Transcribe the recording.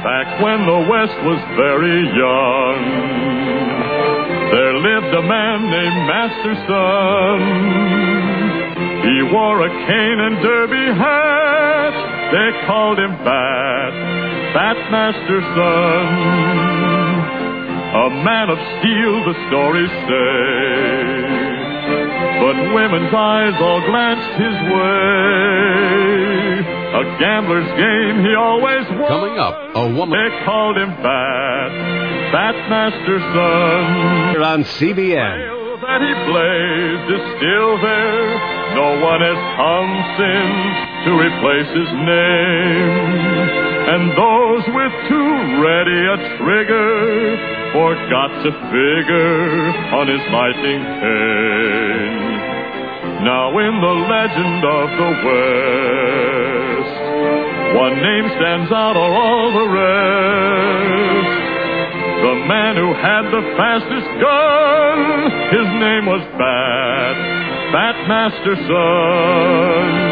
back when the West was very young, there lived a man named Masterson. He wore a cane and derby hat. They called him Bat Masterson. A man of steel, the stories say, but women's eyes all glanced his way. A gambler's game he always won. Coming up, a woman. They called him Bat Masterson. Here on CBN. The trail that he blazed is still there. No one has come since to replace his name. And those with too ready a trigger forgot to figure on his fighting cane. Now in the legend of the West, one name stands out of all the rest. The man who had the fastest gun, his name was Bat Masterson.